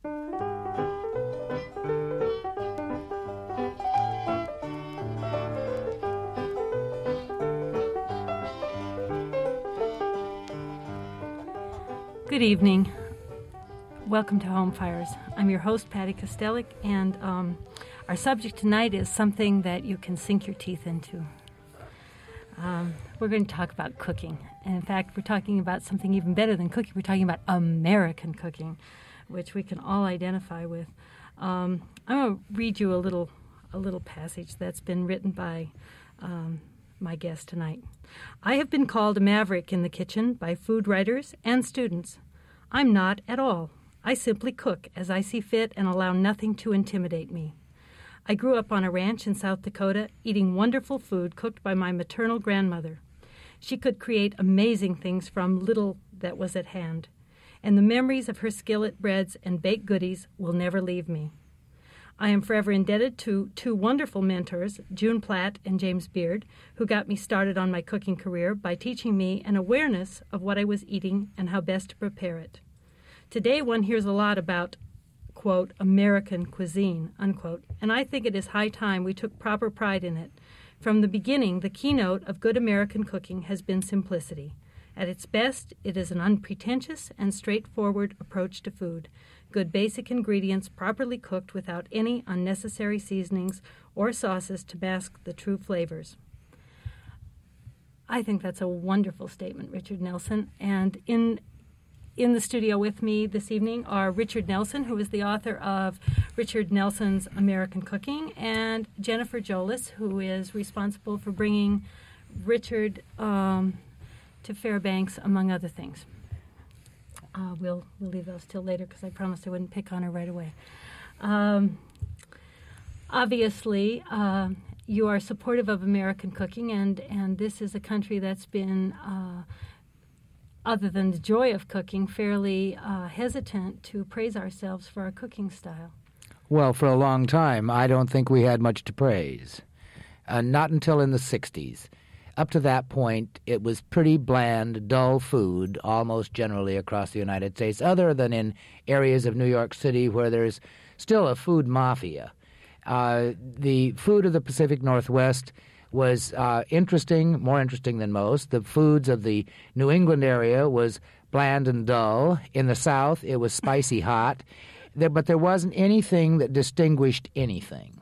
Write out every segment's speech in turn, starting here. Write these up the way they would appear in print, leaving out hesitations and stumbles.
Good evening. Welcome to Home Fires. I'm your host, Patty Kostelik, and our subject tonight is something that you can sink your teeth into. We're going to talk about cooking. And in fact, we're talking about something even better than cooking. We're talking about American cooking, which we can all identify with. I'm going to read you a little passage that's been written by my guest tonight. I have been called a maverick in the kitchen by food writers and students. I'm not at all. I simply cook as I see fit and allow nothing to intimidate me. I grew up on a ranch in South Dakota, eating wonderful food cooked by my maternal grandmother. She could create amazing things from little that was at hand, and the memories of her skillet breads and baked goodies will never leave me. I am forever indebted to two wonderful mentors, June Platt and James Beard, who got me started on my cooking career by teaching me an awareness of what I was eating and how best to prepare it. Today one hears a lot about, quote, American cuisine, unquote, and I think it is high time we took proper pride in it. From the beginning, the keynote of good American cooking has been simplicity. At its best, it is an unpretentious and straightforward approach to food. Good basic ingredients properly cooked without any unnecessary seasonings or sauces to mask the true flavors. I think that's a wonderful statement, Richard Nelson. And in the studio with me this evening are Richard Nelson, who is the author of Richard Nelson's American Cooking, and Jennifer Jolis, who is responsible for bringing Richard to Fairbanks, among other things. We'll leave those till later because I promised I wouldn't pick on her right away. Obviously, you are supportive of American cooking, and this is a country that's been, other than the joy of cooking, fairly hesitant to praise ourselves for our cooking style. Well, for a long time, I don't think we had much to praise. Not until in the 60s. Up to that point, it was pretty bland, dull food, almost generally across the United States, other than in areas of New York City where there's still a food mafia. The food of the Pacific Northwest was interesting, more interesting than most. The foods of the New England area was bland and dull. In the South, it was spicy hot. But there wasn't anything that distinguished anything.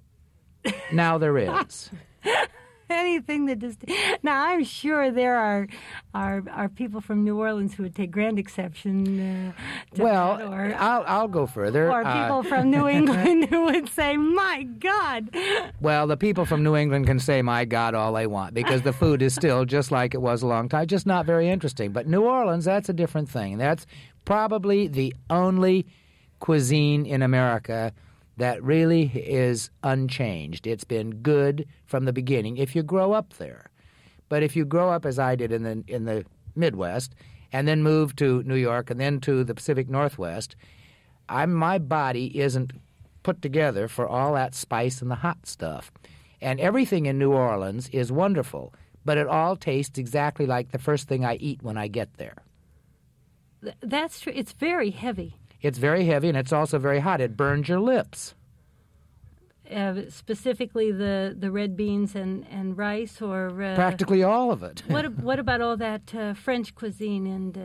Now there is. Anything that just now, I'm sure there are people from New Orleans who would take grand exception to well, that, or I'll go further. Or people from New England who would say, "My God." Well, the people from New England can say "My God" all they want because the food is still just like it was a long time, just not very interesting. But New Orleans, that's a different thing. That's probably the only cuisine in America that really is unchanged. It's been good from the beginning if you grow up there. But if you grow up as I did in the Midwest and then move to New York and then to the Pacific Northwest, my body isn't put together for all that spice and the hot stuff. And everything in New Orleans is wonderful, but it all tastes exactly like the first thing I eat when I get there. That's true. It's very heavy. It's very heavy, and it's also very hot. It burns your lips. Specifically the red beans and rice, or practically all of it. What about all that French cuisine and?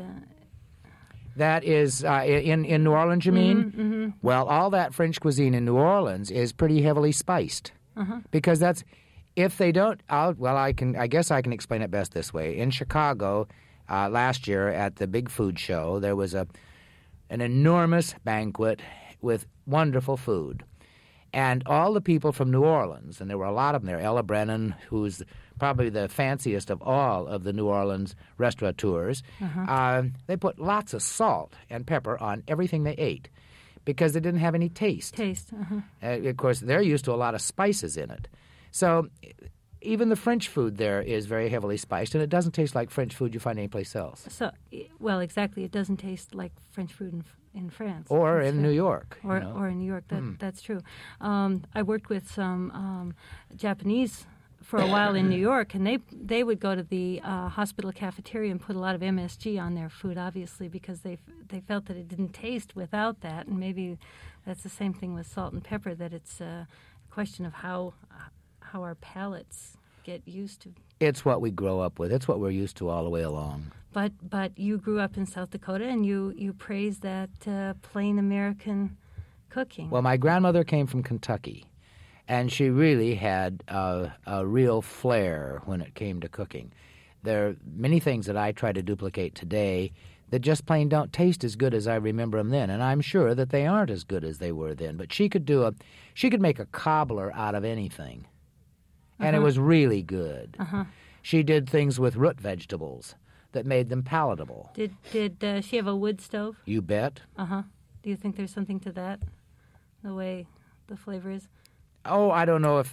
That is in New Orleans, you mean? Mm-hmm. Well, all that French cuisine in New Orleans is pretty heavily spiced, because that's if they don't. I guess I can explain it best this way. In Chicago, last year at the big food show, there was an enormous banquet with wonderful food. And all the people from New Orleans, and there were a lot of them there, Ella Brennan, who's probably the fanciest of all of the New Orleans restaurateurs, they put lots of salt and pepper on everything they ate because they didn't have any taste. Of course, they're used to a lot of spices in it. So even the French food there is very heavily spiced, and it doesn't taste like French food you find anyplace else. So, well, exactly. It doesn't taste like French food in France. Or in New York. Or in New York. That's true. I worked with some Japanese for a while in New York, and they would go to the hospital cafeteria and put a lot of MSG on their food, obviously, because they felt that it didn't taste without that. And maybe that's the same thing with salt and pepper, that it's a question of how our palates get used to. It's what we grow up with. It's what we're used to all the way along. But you grew up in South Dakota, and you praise that plain American cooking. Well, my grandmother came from Kentucky, and she really had a real flair when it came to cooking. There are many things that I try to duplicate today that just plain don't taste as good as I remember them then, and I'm sure that they aren't as good as they were then. But she could make a cobbler out of anything, and it was really good. She did things with root vegetables that made them palatable. Did she have a wood stove? You bet. Do you think there's something to that, the way the flavor is? Oh, I don't know.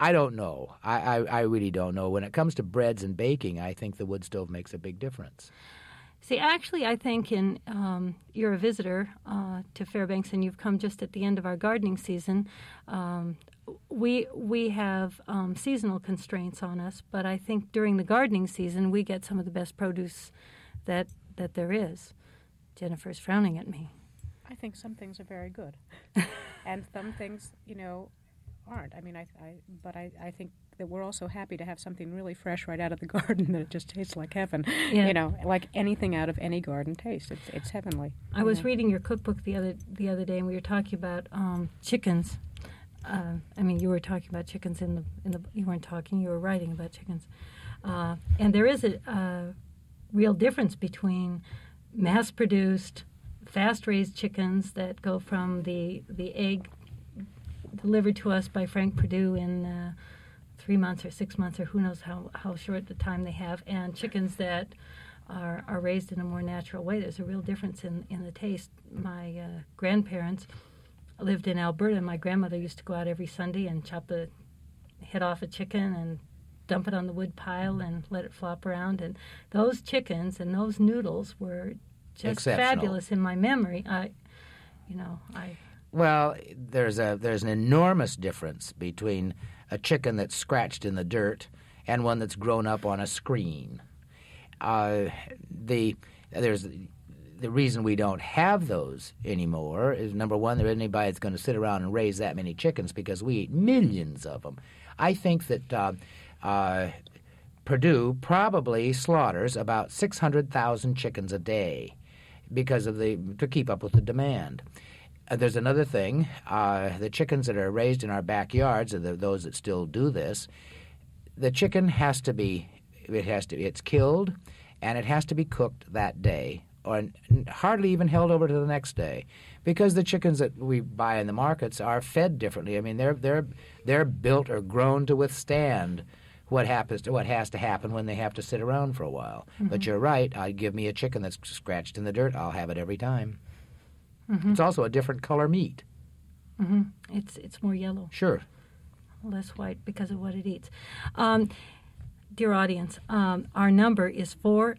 I really don't know. When it comes to breads and baking, I think the wood stove makes a big difference. See, actually, I think you're a visitor to Fairbanks, and you've come just at the end of our gardening season. We have seasonal constraints on us, but I think during the gardening season we get some of the best produce that there is. Jennifer's frowning at me. I think some things are very good, and some things, aren't. I mean, I think that we're also happy to have something really fresh right out of the garden that it just tastes like heaven. Yeah. Like anything out of any garden tastes. It's heavenly. I was reading your cookbook the other day, and we were talking about chickens. You were talking about chickens in the. You weren't talking. You were writing about chickens, and there is a real difference between mass-produced, fast-raised chickens that go from the egg delivered to us by Frank Perdue in 3 months or 6 months, or who knows how short the time they have, and chickens that are raised in a more natural way. There's a real difference in the taste. My grandparents lived in Alberta, and my grandmother used to go out every Sunday and chop the head off a chicken and dump it on the wood pile and let it flop around. And those chickens and those noodles were just fabulous in my memory. Well, there's an enormous difference between a chicken that's scratched in the dirt and one that's grown up on a screen. The reason we don't have those anymore is, number one, there isn't anybody that's going to sit around and raise that many chickens because we eat millions of them. I think that Perdue probably slaughters about 600,000 chickens a day to keep up with the demand. There's another thing. The chickens that are raised in our backyards, or those that still do this, the chicken it's killed, and it has to be cooked that day, or hardly even held over to the next day, because the chickens that we buy in the markets are fed differently. I mean, they're built or grown to withstand what has to happen when they have to sit around for a while. But you're right. Give me a chicken that's scratched in the dirt, I'll have it every time. It's also a different color meat. It's more yellow. Sure. Less white because of what it eats. Dear audience, our number is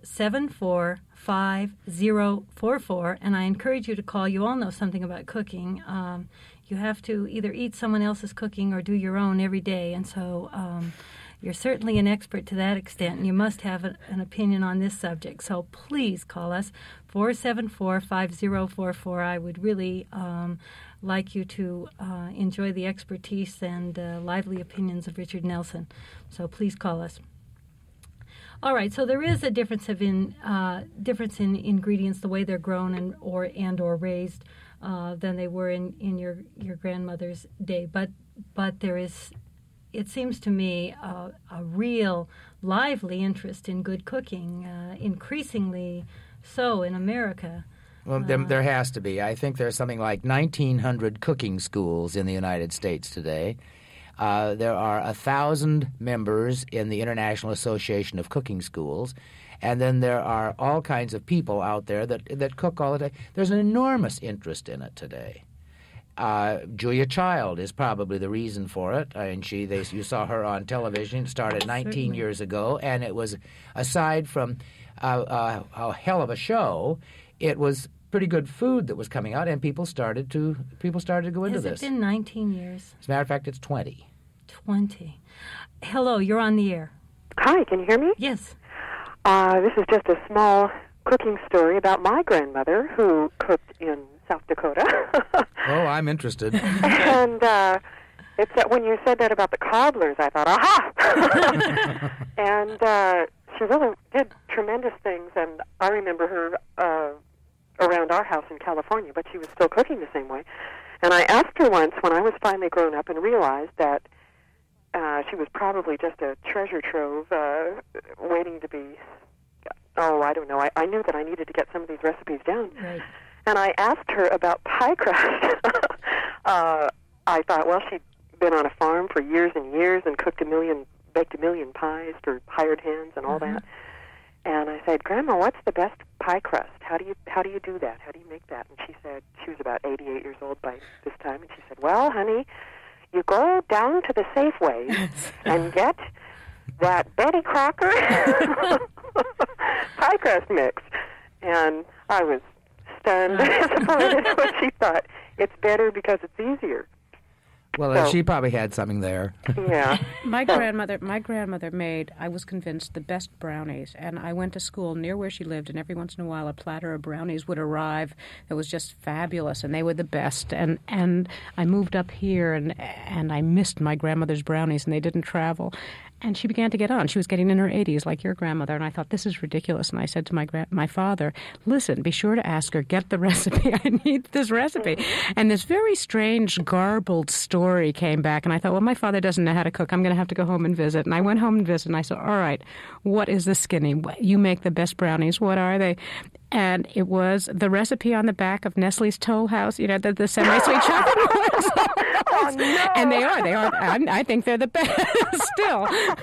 474-5044, and I encourage you to call. You all know something about cooking. You have to either eat someone else's cooking or do your own every day, and so you're certainly an expert to that extent, and you must have an opinion on this subject. So please call us, 474-5044. I would really like you to enjoy the expertise and lively opinions of Richard Nelson. So please call us. All right, so there is a difference in ingredients, the way they're grown and or raised, than they were in your grandmother's day. But there is, it seems to me, a real lively interest in good cooking, increasingly so in America. Well, there has to be. I think there's something like 1,900 cooking schools in the United States today. There are 1,000 members in the International Association of Cooking Schools, and then there are all kinds of people out there that cook all the time. There's an enormous interest in it today. Julia Child is probably the reason for it, and you saw her on television. It started 19 years ago, and it was, aside from a hell of a show, it was pretty good food that was coming out, and people started to go into this. Has it been 19 years? As a matter of fact, it's 20. 20. Hello, you're on the air. Hi, can you hear me? Yes. This is just a small cooking story about my grandmother who cooked in South Dakota. Oh, I'm interested. And it's that when you said that about the cobblers, I thought, aha! And she really did tremendous things, and I remember her around our house in California, but she was still cooking the same way. And I asked her once when I was finally grown up and realized that she was probably just a treasure trove waiting to be, I don't know. I knew that I needed to get some of these recipes down. Right. And I asked her about pie crust. I thought, well, she'd been on a farm for years and years and baked a million pies for hired hands and all that. And I said, Grandma, what's the best pie crust? How do you do that? How do you make that? And she said, she was about 88 years old by this time, and she said, well, honey, you go down to the Safeway and get that Betty Crocker pie crust mix. And I was stunned, disappointed, but she thought it's better because it's easier. Well, she probably had something there. Yeah. My grandmother made, I was convinced, the best brownies. And I went to school near where she lived, and every once in a while a platter of brownies would arrive that was just fabulous, and they were the best. And I moved up here, and I missed my grandmother's brownies, and they didn't travel. And she began to get on. She was getting in her 80s, like your grandmother. And I thought, this is ridiculous. And I said to my father, listen, be sure to ask her, get the recipe. I need this recipe. And this very strange, garbled story came back. And I thought, well, my father doesn't know how to cook. I'm going to have to go home and visit. And I went home and visited. And I said, all right, what is the skinny? You make the best brownies. What are they? And it was the recipe on the back of Nestle's Toll House, the semi-sweet chocolate ones. Oh, no. And they are. I think they're the best still.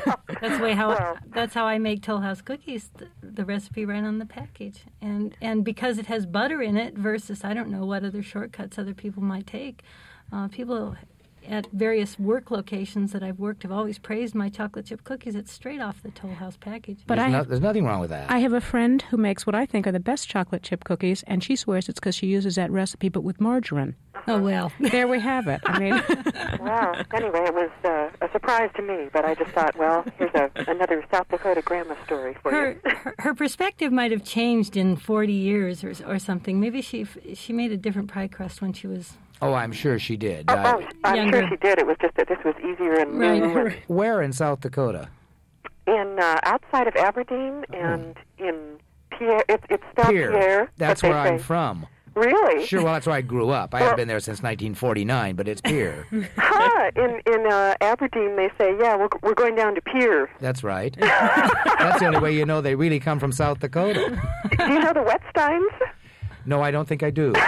That's how I make Toll House cookies. The recipe right on the package, and because it has butter in it versus I don't know what other shortcuts other people might take. People at various work locations that I've worked have always praised my chocolate chip cookies. It's straight off the Toll House package. But there's nothing wrong with that. I have a friend who makes what I think are the best chocolate chip cookies, and she swears it's because she uses that recipe, but with margarine. Oh, well. There we have it. I mean, Wow. Anyway, it was a surprise to me, but I just thought, well, here's another South Dakota grandma story for you. Her perspective might have changed in 40 years or something. Maybe she made a different pie crust when she was... Oh, I'm sure she did. I'm Younger. sure she did. It was just that this was easier and new. Right. Where in South Dakota? In outside of Aberdeen and in Pierre. It's spelled Pierre. That's but where they I'm say, from. Really? Sure, well, that's where I grew up. I haven't been there since 1949, but it's Pierre. In Aberdeen, they say, yeah, we're going down to Pierre. That's right. That's the only way you know they really come from South Dakota. Do you know the Wetsteins? No, I don't think I do.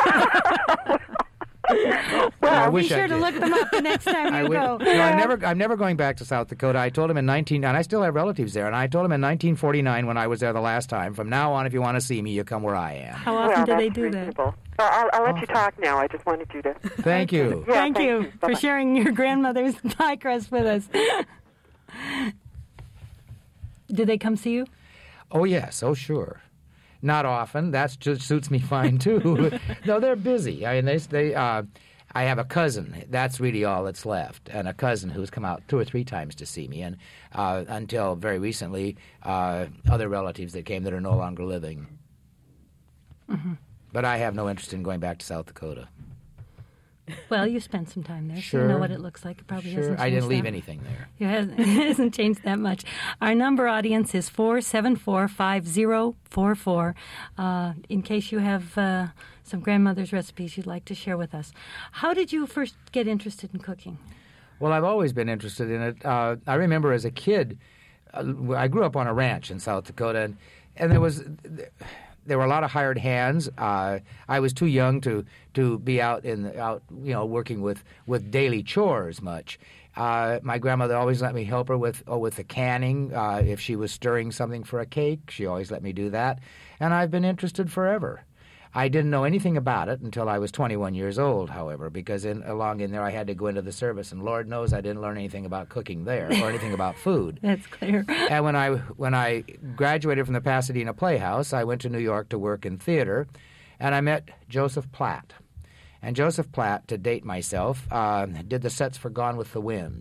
Well, I Be wish I sure to did. look them up the next time you go. No, I'm never going back to South Dakota. I told him in and I still have relatives there, and I told him in 1949 when I was there the last time, from now on, if you want to see me, you come where I am. How often do they that's do reasonable. I'll let you talk now. I just wanted you to... Thank you. Yeah, Thank you for Bye-bye. sharing your grandmother's pie crust with us. Do they come see you? Oh, yes. Oh, sure. Not often. That just suits me fine, too. No, they're busy. I mean, I have a cousin. That's really all that's left, and a cousin who's come out 2 or 3 times to see me, and until very recently, other relatives that came that are no longer living. Mm-hmm. But I have no interest in going back to South Dakota. Well, you spent some time there, so Sure. you know what it looks like. It probably hasn't changed I didn't leave that. anything there. It hasn't changed that much. Our number, audience, is 474-5044, in case you have some grandmother's recipes you'd like to share with us. How did you first get interested in cooking? Well, I've always been interested in it. I remember as a kid, I grew up on a ranch in South Dakota, and there were a lot of hired hands. I was too young to be out working with daily chores much. My grandmother always let me help her with the canning. If she was stirring something for a cake, she always let me do that. And I've been interested forever. I didn't know anything about it until I was 21 years old, however, because along in there I had to go into the service, and Lord knows I didn't learn anything about cooking there or anything about food. That's clear. And when I graduated from the Pasadena Playhouse, I went to New York to work in theater, and I met Joseph Platt. And Joseph Platt, to date myself, did the sets for Gone with the Wind.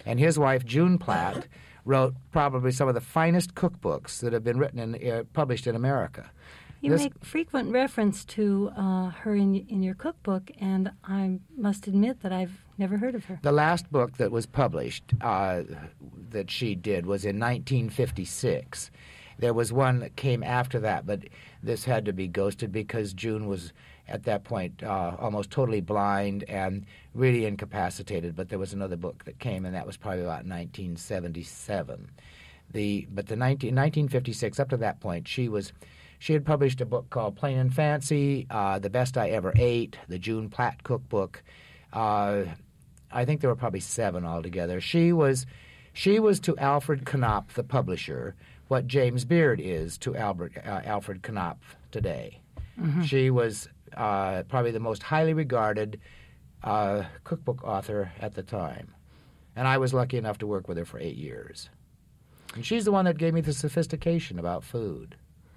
And his wife, June Platt, wrote probably some of the finest cookbooks that have been written and published in America. You make frequent reference to her in your cookbook, and I must admit that I've never heard of her. The last book that was published that she did was in 1956. There was one that came after that, but this had to be ghosted because June was, at that point, almost totally blind and really incapacitated. But there was another book that came, and that was probably about 1977. But the 1956, up to that point, she had published a book called Plain and Fancy, The Best I Ever Ate, the June Platt Cookbook. I think there were probably 7 altogether. She was to Alfred Knopf, the publisher, what James Beard is to Alfred Knopf today. Mm-hmm. She was probably the most highly regarded cookbook author at the time. And I was lucky enough to work with her for 8 years. And she's the one that gave me the sophistication about food.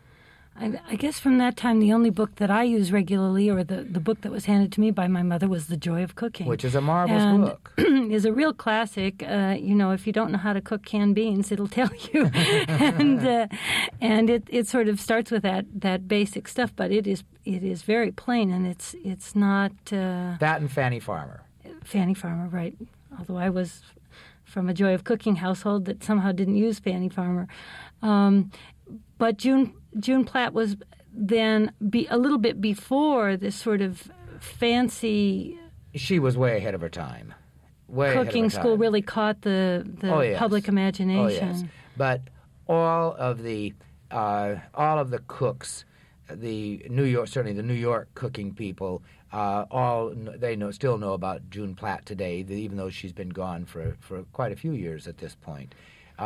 I guess from that time, the only book that I use regularly, or the book that was handed to me by my mother, was The Joy of Cooking. Which is a marvelous book. Is a real classic. If you don't know how to cook canned beans, it'll tell you. and it sort of starts with that basic stuff, but it is very plain, and it's not... that and Fanny Farmer. Fanny Farmer, right. Although I was from a Joy of Cooking household that somehow didn't use Fanny Farmer. But June Platt was then a little bit before this sort of fancy... She was way ahead of her time. Cooking school really caught the public imagination. Oh, yes. But all of the cooks, certainly the New York cooking people, still know about June Platt today, even though she's been gone for quite a few years at this point.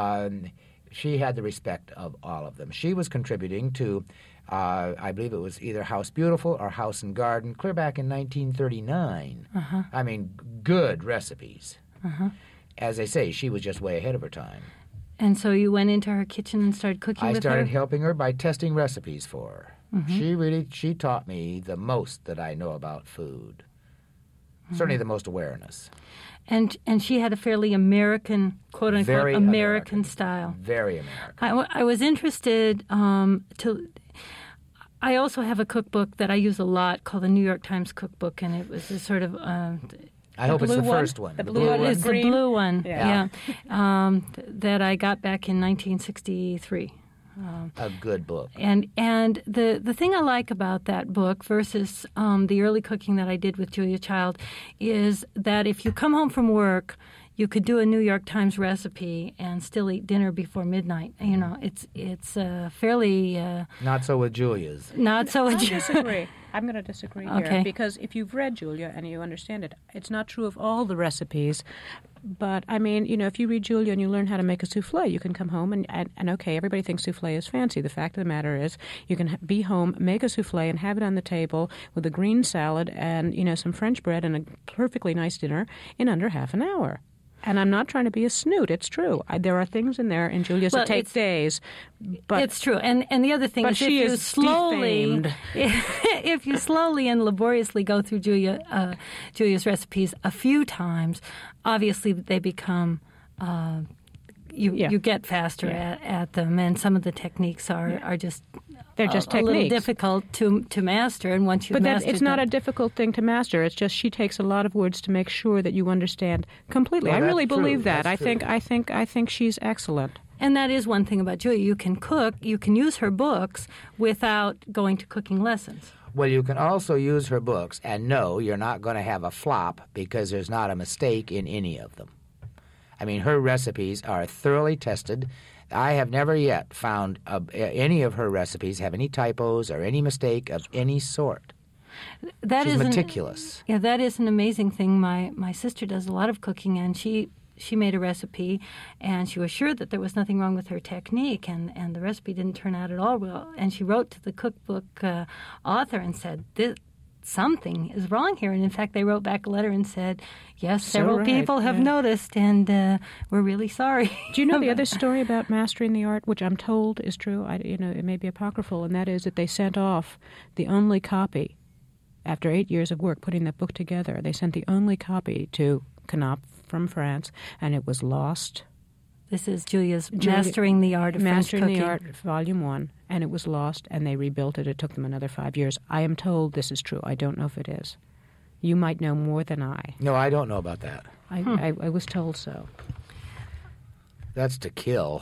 She had the respect of all of them. She was contributing to, I believe it was either House Beautiful or House and Garden, clear back in 1939. Uh-huh. I mean, good recipes. Uh-huh. As I say, she was just way ahead of her time. And so you went into her kitchen and started cooking with her? I started helping her by testing recipes for her. Mm-hmm. She taught me the most that I know about food. Mm-hmm. Certainly the most awareness. And she had a fairly American, quote-unquote, very American style. Very American. I was interested I also have a cookbook that I use a lot called the New York Times Cookbook, and it was a sort of... I hope it's the first one. The blue one is the blue one, yeah. That I got back in 1963. A good book. And the thing I like about that book versus the early cooking that I did with Julia Child is that if you come home from work, you could do a New York Times recipe and still eat dinner before midnight. You know, it's fairly... Not so with Julia's. Not so with I disagree. I'm going to disagree here because if you've read Julia and you understand it, it's not true of all the recipes. But, I mean, if you read Julia and you learn how to make a souffle, you can come home and okay, everybody thinks souffle is fancy. The fact of the matter is you can be home, make a souffle, and have it on the table with a green salad and, some French bread and a perfectly nice dinner in under half an hour. And I'm not trying to be a snoot. It's true. There are things in there in Julia's that take days. But it's true. And the other thing is, if you slowly and laboriously go through Julia's recipes a few times, obviously they become you get faster at them, and some of the techniques are just. They're just a little difficult to master, and once you've mastered it's not a difficult thing to master. It's just she takes a lot of words to make sure that you understand completely. Well, I really believe that. I think she's excellent. And that is one thing about Julia. You can cook. You can use her books without going to cooking lessons. Well, you can also use her books, and no, you're not going to have a flop because there's not a mistake in any of them. I mean, her recipes are thoroughly tested. I have never yet found any of her recipes have any typos or any mistake of any sort. She's meticulous. Yeah, that is an amazing thing. My sister does a lot of cooking, and she made a recipe, and she was sure that there was nothing wrong with her technique, and the recipe didn't turn out at all well. And she wrote to the cookbook author and said, something is wrong here. And in fact, they wrote back a letter and said, yes, several people have noticed, and we're really sorry. Do you know the other story about mastering the art, which I'm told is true? It may be apocryphal, and that is that they sent off the only copy after 8 years of work putting that book together. They sent the only copy to Knopf from France, and it was lost. This is Julia's Mastering the Art of French Cooking. Mastering the Art, Volume 1, and it was lost, and they rebuilt it. It took them another 5 years. I am told this is true. I don't know if it is. You might know more than I. No, I don't know about that. I was told so. That's to kill.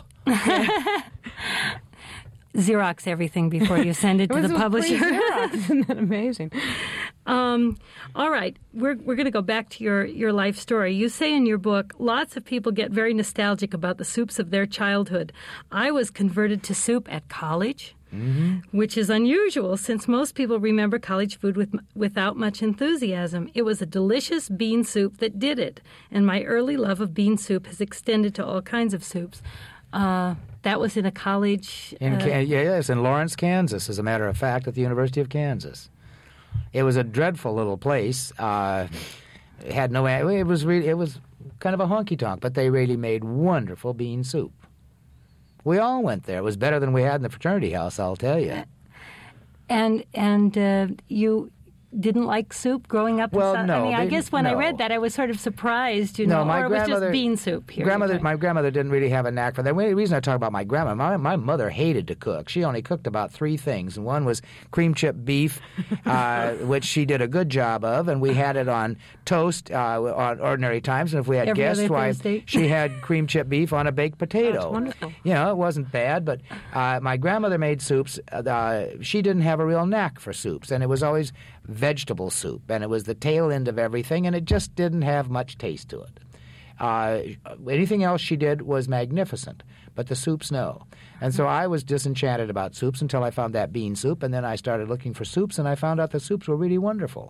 Xerox everything before you send it to the publisher. Isn't that amazing? All right, we're going to go back to your life story. You say in your book, lots of people get very nostalgic about the soups of their childhood. I was converted to soup at college, which is unusual since most people remember college food without much enthusiasm. It was a delicious bean soup that did it, and my early love of bean soup has extended to all kinds of soups. That was in a college... Yes, in Lawrence, Kansas, as a matter of fact, at the University of Kansas. It was a dreadful little place. It had no... It was kind of a honky-tonk, but they really made wonderful bean soup. We all went there. It was better than we had in the fraternity house, I'll tell you. And you didn't like soup growing up? Well, no. I guess when I read that, I was sort of surprised, or it was just bean soup here. My grandmother didn't really have a knack for that. The reason I talk about my grandma, my mother hated to cook. She only cooked about 3 things, and one was cream chip beef, which she did a good job of, and we had it on toast on ordinary times, and if we had guests, she had cream chip beef on a baked potato. That's wonderful. It wasn't bad, but my grandmother made soups. She didn't have a real knack for soups, and it was always vegetable soup, and it was the tail end of everything, and it just didn't have much taste to it. Anything else she did was magnificent, but the soups, no. And so I was disenchanted about soups until I found that bean soup, and then I started looking for soups, and I found out the soups were really wonderful.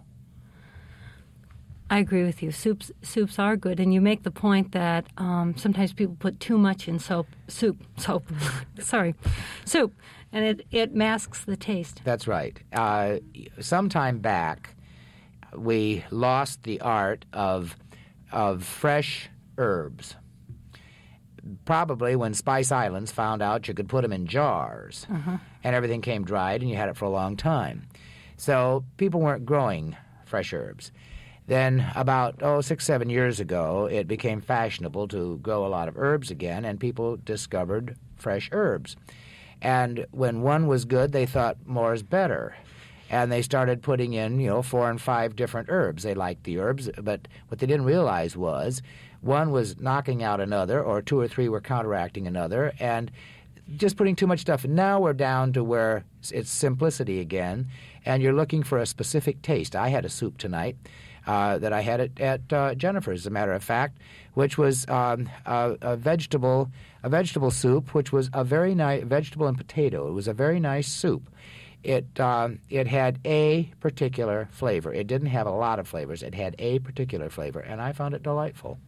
I agree with you. Soups are good, and you make the point that sometimes people put too much in soup, and it masks the taste. That's right. Sometime back, we lost the art of fresh herbs. Probably when Spice Islands found out you could put them in jars, and everything came dried, and you had it for a long time. So people weren't growing fresh herbs. Then about 6-7 years ago, it became fashionable to grow a lot of herbs again, and people discovered fresh herbs. And when one was good, they thought more is better. And they started putting in, 4 and 5 different herbs. They liked the herbs, but what they didn't realize was one was knocking out another, or 2 or 3 were counteracting another, and just putting too much stuff. Now we're down to where it's simplicity again, and you're looking for a specific taste. I had a soup tonight that I had at Jennifer's, as a matter of fact, which was a vegetable soup, which was a very nice vegetable and potato. It was a very nice soup. It had a particular flavor. It didn't have a lot of flavors. It had a particular flavor, and I found it delightful.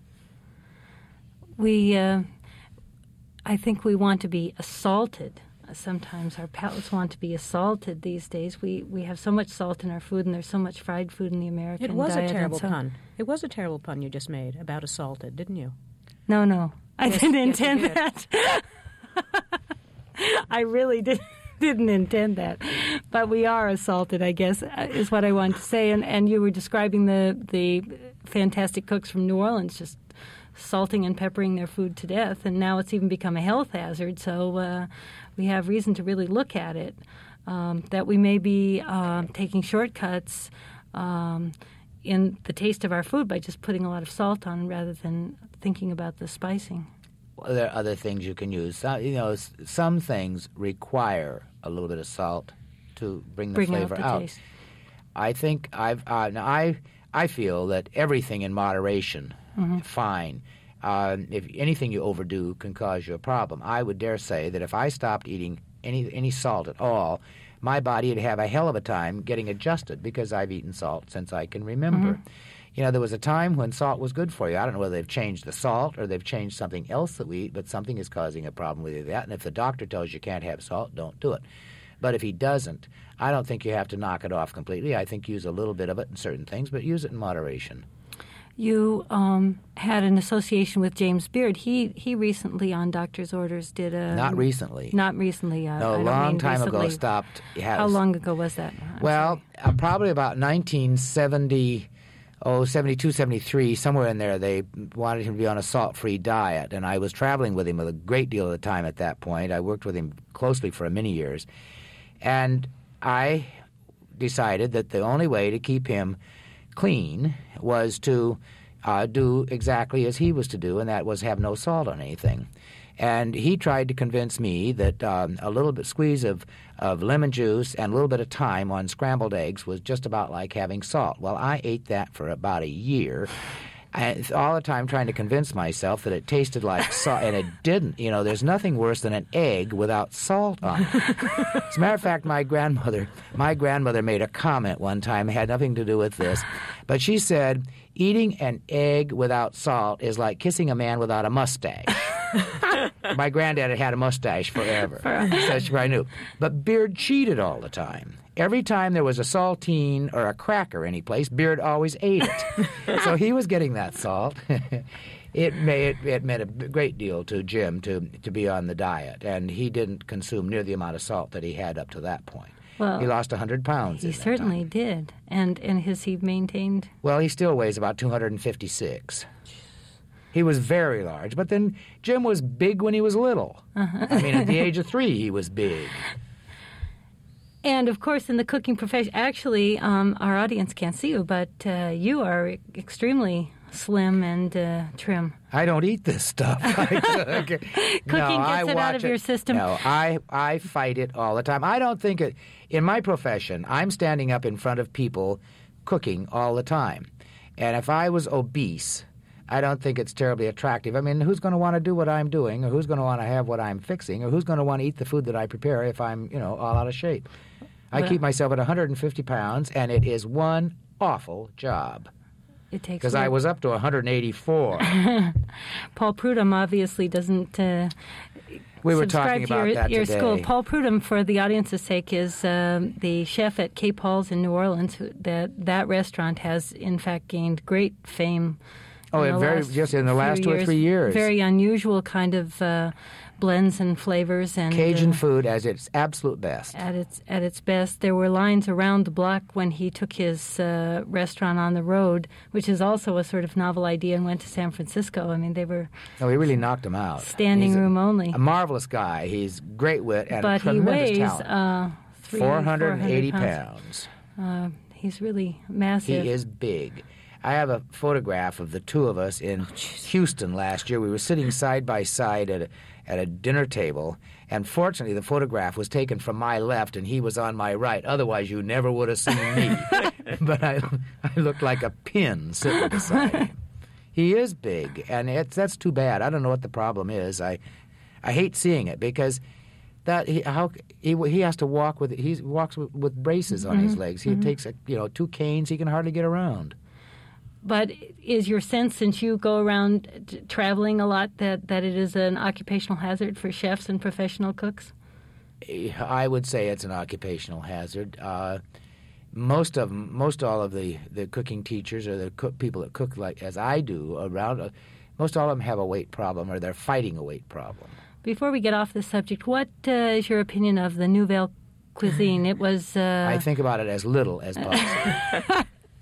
I think we want to be assaulted. Sometimes our palates want to be assaulted these days. We have so much salt in our food, and there's so much fried food in the American diet. It was a terrible pun. It was a terrible pun you just made about assaulted, didn't you? No. I didn't intend that. I really didn't intend that. But we are assaulted, I guess, is what I wanted to say. And you were describing the fantastic cooks from New Orleans just salting and peppering their food to death, and now it's even become a health hazard. So we have reason to really look at it, that we may be taking shortcuts in the taste of our food by just putting a lot of salt on rather than thinking about the spicing. Well, there are other things you can use. Some things require a little bit of salt to bring the flavor out. Taste. I think I feel that everything in moderation, fine. If anything you overdo can cause you a problem. I would dare say that if I stopped eating any salt at all, my body would have a hell of a time getting adjusted, because I've eaten salt since I can remember. There was a time when salt was good for you. I don't know whether they've changed the salt or they've changed something else that we eat, but something is causing a problem with that. And if the doctor tells you can't have salt, don't do it. But if he doesn't, I don't think you have to knock it off completely. I think use a little bit of it in certain things, but use it in moderation. You had an association with James Beard. He recently, on doctor's orders, did a... Not recently. Not recently. No, a long time ago stopped. How long ago was that? Well, probably about 1970. 72, 73, somewhere in there, they wanted him to be on a salt-free diet, and I was traveling with him a great deal of the time at that point. I worked with him closely for many years, and I decided that the only way to keep him clean was to do exactly as he was to do, and that was have no salt on anything. And he tried to convince me that a little bit squeeze of lemon juice and a little bit of thyme on scrambled eggs was just about like having salt. Well, I ate that for about a year, and all the time trying to convince myself that it tasted like salt, and it didn't. There's nothing worse than an egg without salt on it. As a matter of fact, my grandmother made a comment one time, had nothing to do with this, but she said, eating an egg without salt is like kissing a man without a mustache. My granddad had had a mustache forever, so she probably knew. But Beard cheated all the time. Every time there was a saltine or a cracker anyplace, Beard always ate it. So he was getting that salt. It meant a great deal to Jim to be on the diet, and he didn't consume near the amount of salt that he had up to that point. Well, he lost 100 pounds. He certainly did. And has he maintained? Well, he still weighs about 256. He was very large, but then Jim was big when he was little. I mean, at the age of 3, he was big. And, of course, in the cooking profession, actually, our audience can't see you, but you are extremely slim and trim. I don't eat this stuff. Cooking gets it out of your system. No, I fight it all the time. I don't think it... In my profession, I'm standing up in front of people cooking all the time. And if I was obese, I don't think it's terribly attractive. I mean, who's going to want to do what I'm doing, or who's going to want to have what I'm fixing, or who's going to want to eat the food that I prepare if I'm, all out of shape? I keep myself at 150 pounds, and it is one awful job. It takes because I was up to 184. Paul Prudhomme obviously doesn't we were talking about that your today. School. Paul Prudhomme, for the audience's sake, is the chef at Cape Paul's in New Orleans. That restaurant has, in fact, gained great fame. Oh, in the last 2 or 3 years. Very unusual kind of blends and flavors, and Cajun food at its absolute best. At its best. There were lines around the block when he took his restaurant on the road, which is also a sort of novel idea, and went to San Francisco. I mean, they were... No, he really knocked him out. Standing room only. A marvelous guy. He's great wit and but a tremendous he weighs, talent. 480 pounds. He's really massive. He is big. I have a photograph of the two of us in Houston last year. We were sitting side by side at a dinner table, and fortunately the photograph was taken from my left and he was on my right. Otherwise you never would have seen me. But I looked like a pin sitting beside him. He is big, and that's too bad. I don't know what the problem is. I hate seeing it because he has to walk with braces on his legs. He takes 2 canes. He can hardly get around. But is your sense, since you go around traveling a lot, that it is an occupational hazard for chefs and professional cooks? I would say it's an occupational hazard. Most all of the cooking teachers or the people that cook like as I do around, most all of them have a weight problem, or they're fighting a weight problem. Before we get off the subject, what is your opinion of the Nouvelle cuisine? It was... I think about it as little as possible.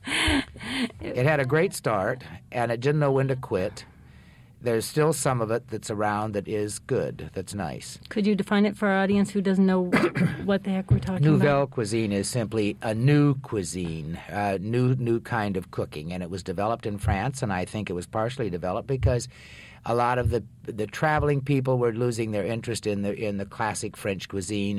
It had a great start, and it didn't know when to quit. There's still some of it that's around that is good, that's nice. Could you define it for our audience who doesn't know what the heck we're talking about? Nouvelle cuisine is simply a new cuisine, a new kind of cooking, and it was developed in France, and I think it was partially developed because a lot of the traveling people were losing their interest in the classic French cuisine.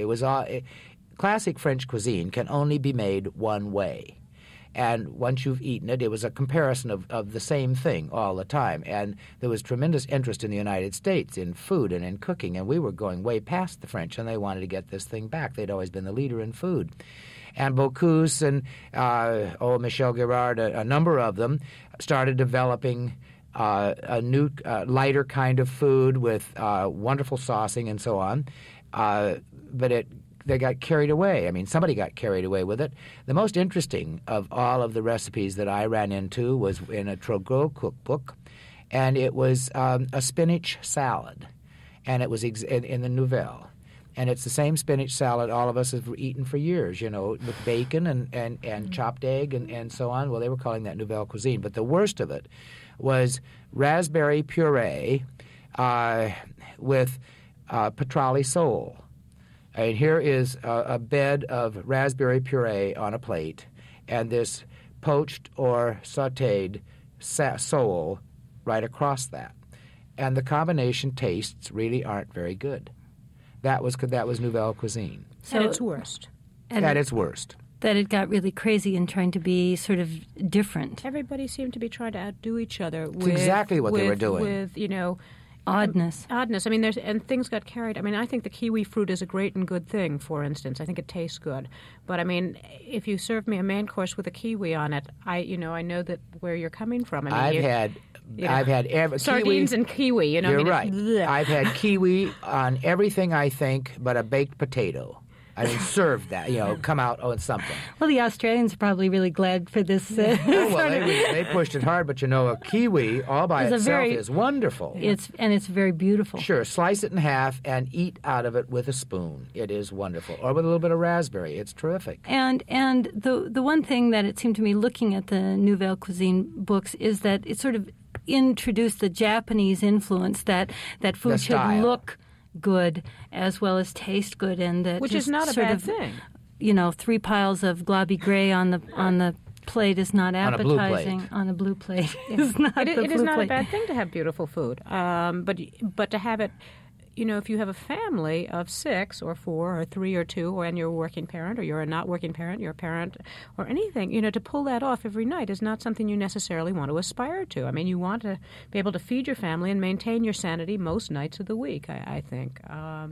Classic French cuisine can only be made one way. And once you've eaten it, it was a comparison of the same thing all the time. And there was tremendous interest in the United States in food and in cooking, and we were going way past the French, and they wanted to get this thing back. They'd always been the leader in food. And Bocuse and Michel Girard, a number of them, started developing a new, lighter kind of food with wonderful saucing and so on. But they got carried away. I mean, somebody got carried away with it. The most interesting of all of the recipes that I ran into was in a Trogo cookbook, and it was a spinach salad, and it was in the Nouvelle. And it's the same spinach salad all of us have eaten for years, with bacon and chopped egg and so on. Well, they were calling that Nouvelle Cuisine. But the worst of it was raspberry puree with petrale sole. And here is a bed of raspberry puree on a plate and this poached or sautéed sole right across that. And the combination tastes really aren't very good. That was Nouvelle Cuisine. At its worst. At its worst. That it got really crazy in trying to be sort of different. Everybody seemed to be trying to outdo each other. It's exactly what they were doing. With, oddness. Oddness. I mean, and things got carried. I mean, I think the kiwi fruit is a great and good thing, for instance. I think it tastes good. But, I mean, if you serve me a main course with a kiwi on it, I know that where you're coming from. I mean, I've had sardines and kiwi. You're right. I've had kiwi on everything, I think, but a baked potato. I mean, serve that, come out on something. Well, the Australians are probably really glad for this. They pushed it hard, but a kiwi all by itself is wonderful. It's very beautiful. Sure, slice it in half and eat out of it with a spoon. It is wonderful. Or with a little bit of raspberry. It's terrific. And the one thing that it seemed to me looking at the Nouvelle Cuisine books is that it sort of introduced the Japanese influence that food should look good as well as taste good, and that which is not a bad thing. 3 piles of globby gray on the plate is not appetizing. On a blue plate, is not. It is not a bad thing to have beautiful food, but to have it. If you have a family of 6 or 4 or 3 or 2, and you're a working parent or you're a not working parent, you're a parent or anything, to pull that off every night is not something you necessarily want to aspire to. I mean, you want to be able to feed your family and maintain your sanity most nights of the week, I think.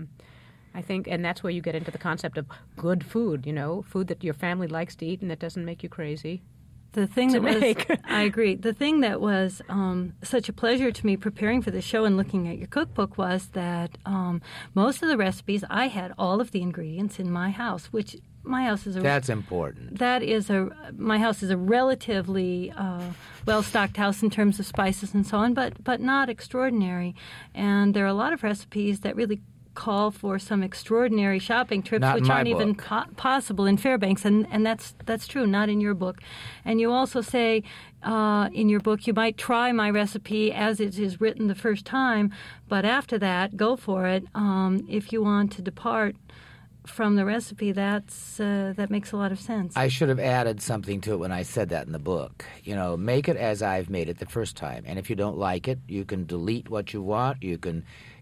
I think, and that's where you get into the concept of good food, food that your family likes to eat and that doesn't make you crazy. The thing that was, I agree. The thing that was such a pleasure to me preparing for the show and looking at your cookbook was that most of the recipes, I had all of the ingredients in my house, which my house is That's important. My house is a relatively well-stocked house in terms of spices and so on, but not extraordinary. And there are a lot of recipes that really call for some extraordinary shopping trips, which aren't even possible in Fairbanks, and that's true, not in your book. And you also say in your book you might try my recipe as it is written the first time, but after that, go for it. If you want to depart from the recipe, that makes a lot of sense. I should have added something to it when I said that in the book. Make it as I've made it the first time, and if you don't like it, you can delete what you want. You can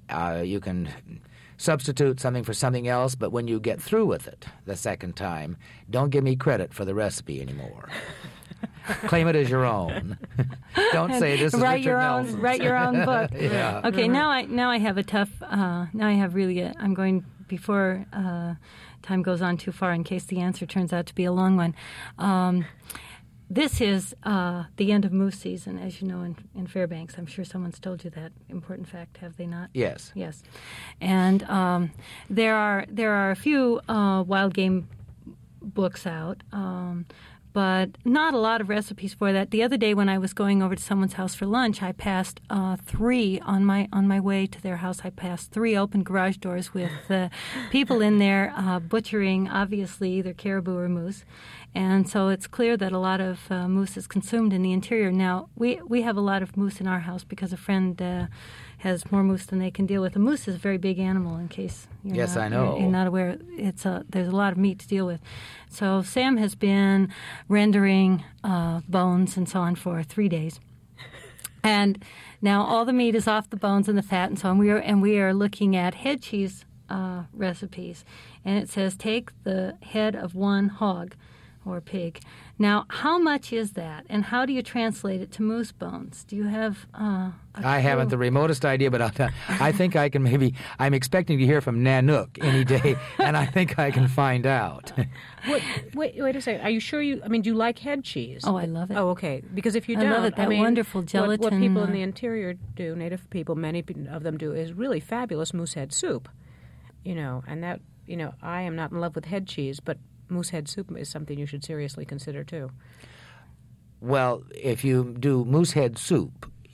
substitute something for something else, but when you get through with it the second time, don't give me credit for the recipe anymore. Claim it as your own. Don't say this is Richard Nelson's. Write your own book. Yeah. Okay, now I have a tough. Now I have really. I'm going before time goes on too far in case the answer turns out to be a long one. This is the end of moose season, as you know, in Fairbanks. I'm sure someone's told you that important fact, have they not? Yes. Yes. And there are a few wild game books out, but not a lot of recipes for that. The other day when I was going over to someone's house for lunch, I passed 3 on my way to their house. I passed 3 open garage doors with people in there butchering, obviously, either caribou or moose. And so it's clear that a lot of moose is consumed in the interior. Now, we have a lot of moose in our house because a friend has more moose than they can deal with. A moose is a very big animal, in case you're not aware. There's a lot of meat to deal with. So Sam has been rendering bones and so on for 3 days. And now all the meat is off the bones and the fat and so on. We are looking at head cheese recipes. And it says take the head of one hog or pig. Now, how much is that, and how do you translate it to moose bones? Do you have I haven't the remotest idea, but I think I can maybe. I'm expecting to hear from Nanook any day, and I think I can find out. Wait a second. Are you sure do you like head cheese? Oh, I love it. Oh, okay. Because if you don't, I love it. That wonderful gelatin. What people in the interior do, native people, many of them do, is really fabulous moose head soup. And that, I am not in love with head cheese, but moose head soup is something you should seriously consider, too. Well, if you do moose head soup,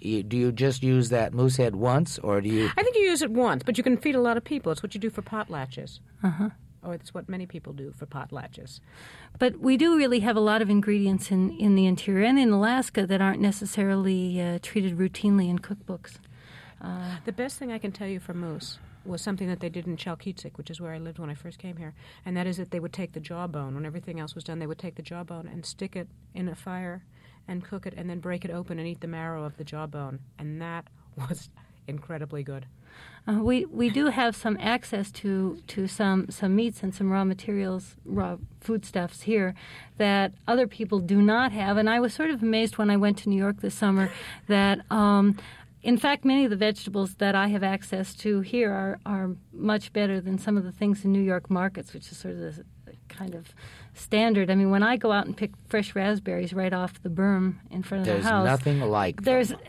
Do you just use that moose head once, or do you? I think you use it once, but you can feed a lot of people. It's what you do for potlatches. Uh-huh. Or it's what many people do for potlatches. But we do really have a lot of ingredients in the interior and in Alaska that aren't necessarily treated routinely in cookbooks. The best thing I can tell you for moose was something that they did in Chalkitsik, which is where I lived when I first came here, and that is that they would take the jawbone. When everything else was done, they would take the jawbone and stick it in a fire and cook it and then break it open and eat the marrow of the jawbone. And that was incredibly good. We do have some access to some meats and some raw materials, raw foodstuffs here that other people do not have. And I was sort of amazed when I went to New York this summer that, in fact, many of the vegetables that I have access to here are much better than some of the things in New York markets, which is sort of the kind of standard. I mean, when I go out and pick fresh raspberries right off the berm in front of the house, there's nothing like there's them.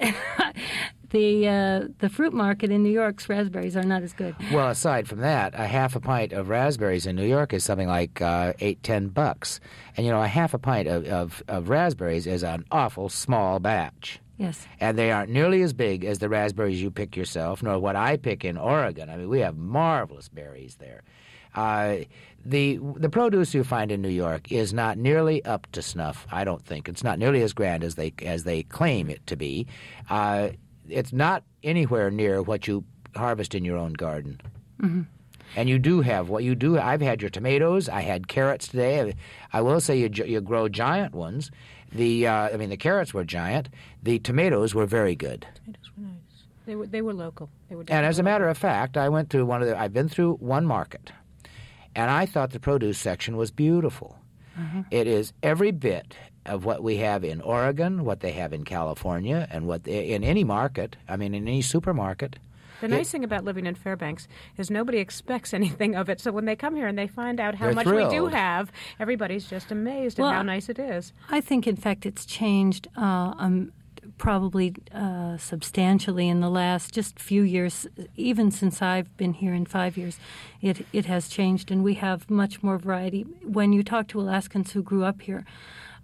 The fruit market in New York's raspberries are not as good. Well, aside from that, a half a pint of raspberries in New York is something like $8-10, and a half a pint of raspberries is an awful small batch. Yes. And they aren't nearly as big as the raspberries you pick yourself, nor what I pick in Oregon. I mean, we have marvelous berries there. The produce you find in New York is not nearly up to snuff, I don't think. It's not nearly as grand as they claim it to be. It's not anywhere near what you harvest in your own garden. Mm-hmm. And you do have what you do. I've had your tomatoes. I had carrots today. I will say you grow giant ones. The carrots were giant. The tomatoes were very good. Tomatoes were nice. They were local. And as a matter of fact, I've been through one market, and I thought the produce section was beautiful. Uh-huh. It is every bit of what we have in Oregon, what they have in California, and in any market. I mean, in any supermarket. The nice thing about living in Fairbanks is nobody expects anything of it. So when they come here and they find out how much we do have, everybody's just amazed at how nice it is. I think, in fact, it's changed probably substantially in the last just few years. Even since I've been here in 5 years, it has changed, and we have much more variety. When you talk to Alaskans who grew up here,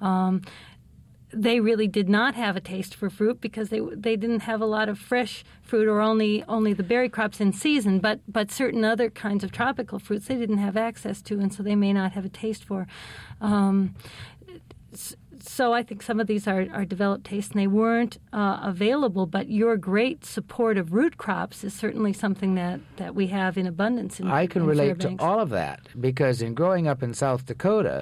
they really did not have a taste for fruit because they didn't have a lot of fresh fruit or only the berry crops in season, but certain other kinds of tropical fruits they didn't have access to, and so they may not have a taste for. So I think some of these are developed tastes, and they weren't available, but your great support of root crops is certainly something that we have in abundance in I can relate Fairbanks. to all of that because in growing up in South Dakota,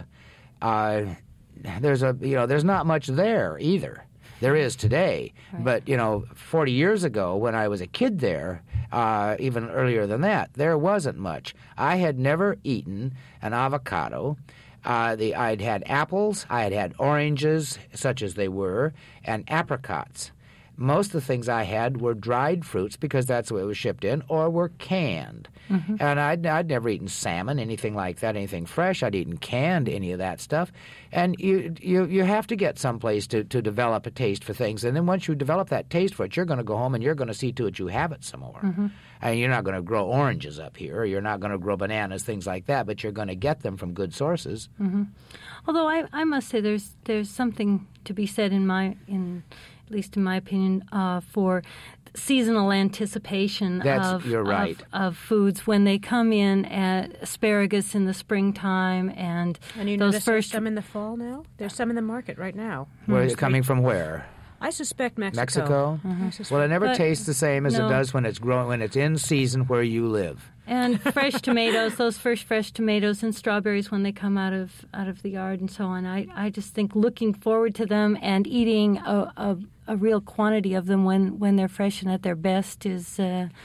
there's not much there either. There is today, right. But 40 years ago when I was a kid there, even earlier than that, there wasn't much. I had never eaten an avocado. I'd had apples, I had had oranges, such as they were, and apricots. Most of the things I had were dried fruits because that's the way it was shipped in, or were canned. Mm-hmm. And I'd never eaten salmon, anything like that, anything fresh. I'd eaten canned, any of that stuff. And you have to get someplace to develop a taste for things. And then once you develop that taste for it, you're going to go home and you're going to see to it you have it some more. Mm-hmm. And you're not going to grow oranges up here. Or you're not going to grow bananas, things like that. But you're going to get them from good sources. Mm-hmm. Although I must say there's something to be said at least in my opinion, for seasonal anticipation of foods when they come in at asparagus in the springtime and you those notice first. There's some in the fall now? There's some in the market right now. Where is it coming from? Where? I suspect Mexico. Mexico? Mm-hmm. Well, it never tastes the same as it does when it's growing, when it's in season where you live. And fresh tomatoes, those first fresh tomatoes and strawberries when they come out of the yard and so on. I just think looking forward to them and eating a real quantity of them when they're fresh and at their best is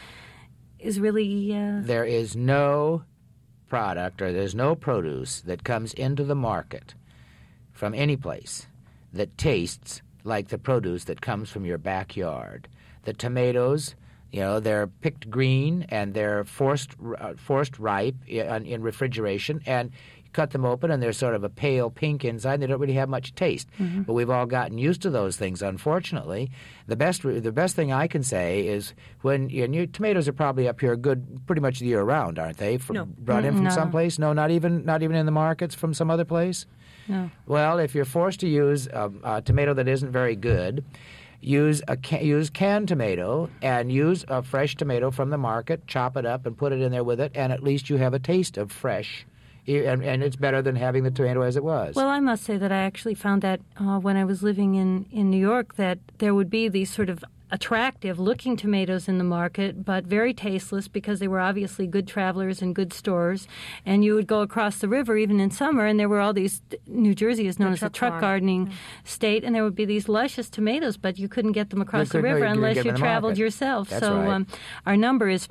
really. There is no product or there's no produce that comes into the market from any place that tastes like the produce that comes from your backyard. The tomatoes, they're picked green and they're forced ripe in refrigeration, and you cut them open and they're sort of a pale pink inside. They don't really have much taste. Mm-hmm. But we've all gotten used to those things, unfortunately. The best thing I can say is when your tomatoes are probably up here good pretty much the year round, aren't they? No. Brought in from someplace? No, not even in the markets from some other place? No. Well, if you're forced to use a tomato that isn't very good, use canned tomato and use a fresh tomato from the market, chop it up and put it in there with it, and at least you have a taste of fresh. And it's better than having the tomato as it was. Well, I must say that I actually found that when I was living in New York, that there would be these sort of attractive-looking tomatoes in the market, but very tasteless because they were obviously good travelers and good stores. And you would go across the river even in summer, and there were all these. New Jersey is known as a truck gardening state, and there would be these luscious tomatoes, but you couldn't get them across the river unless you traveled yourself. That's right. Our number is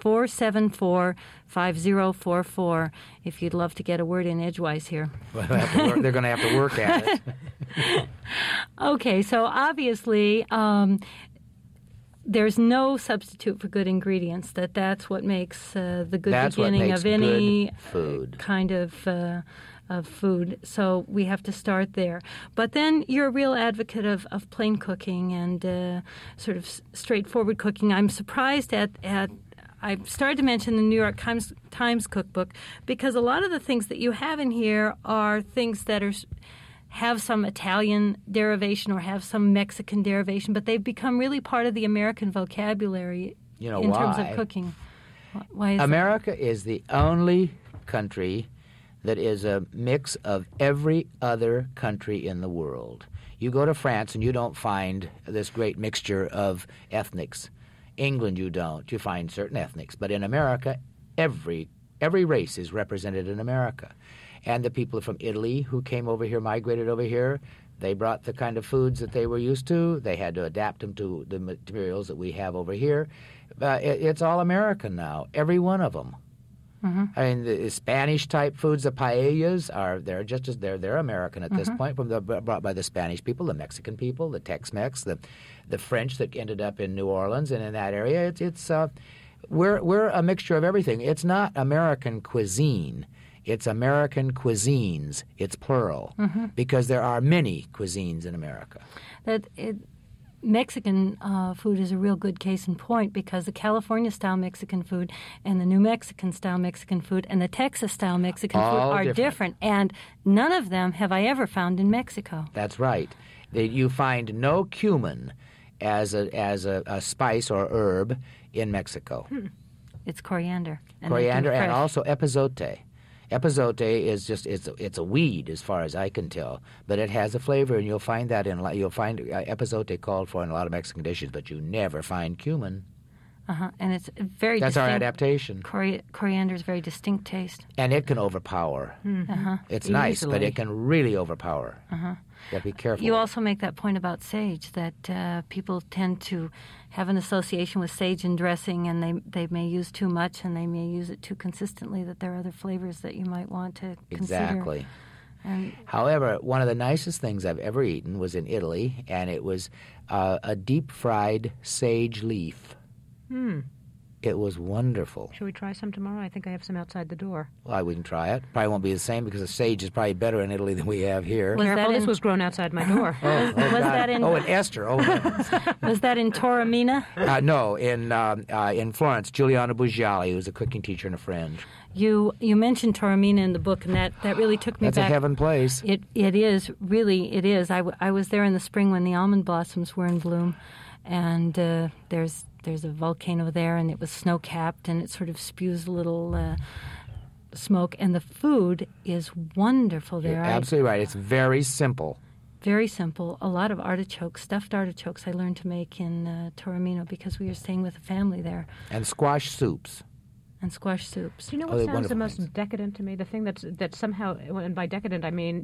474-5044 if you'd love to get a word in edgewise here. Well, they're going to have to work at it. Okay, so obviously there's no substitute for good ingredients. That's what makes the good beginning of any food. Kind of food. So we have to start there. But then you're a real advocate of plain cooking and sort of straightforward cooking. I'm surprised at I started to mention the New York Times cookbook because a lot of the things that you have in here are things that have some Italian derivation or have some Mexican derivation, but they've become really part of the American vocabulary in terms of cooking. Why is America is the only country that is a mix of every other country in the world. You go to France and you don't find this great mixture of ethnics. England you don't. You find certain ethnics. But in America, every race is represented in America. And the people from Italy who came over here, migrated over here, they brought the kind of foods that they were used to. They had to adapt them to the materials that we have over here. It's all American now, every one of them. Mm-hmm. I mean, the Spanish-type foods, the paellas, they're American at this point, brought by the Spanish people, the Mexican people, the Tex-Mex, the French that ended up in New Orleans and in that area. We're a mixture of everything. It's not American cuisine. It's American cuisines. It's plural because there are many cuisines in America. Mexican food is a real good case in point because the California-style Mexican food and the New Mexican-style Mexican food and the Texas-style Mexican food are different, and none of them have I ever found in Mexico. That's right. You find no cumin as a spice or herb in Mexico. It's coriander. Coriander and also epazote. Epazote is it's a weed as far as I can tell, but it has a flavor, and you'll find epazote called for in a lot of Mexican dishes, but you never find cumin. And it's very That's distinct. our adaptation. Coriander is a very distinct taste. And it can overpower. It's nice, but it can really overpower. You have to be careful. You also make that point about sage, that people tend to have an association with sage in dressing, and they may use too much, and they may use it too consistently, that there are other flavors that you might want to consider. Exactly. However, one of the nicest things I've ever eaten was in Italy, and it was a deep-fried sage leaf. It was wonderful. Should we try some tomorrow? I think I have some outside the door. Well, we can try it. Probably won't be the same because the sage is probably better in Italy than we have here. Careful, this was grown outside my door. Was that in Esther. Was that in Taormina? No, in Florence. Giuliano Buggiali, who's a cooking teacher and a friend. You mentioned Taormina in the book, and that really took me back. That's a heaven place. It is, really, it is. I was there in the spring when the almond blossoms were in bloom, and there's a volcano there, and it was snow-capped, and it sort of spews a little smoke, and the food is wonderful there. You're absolutely right. It's very simple. Very simple. A lot of artichokes, stuffed artichokes I learned to make in Taormina because we were staying with a family there. And squash soups. And squash soups. Do you know what sounds the most decadent to me? The thing that somehow, and by decadent I mean,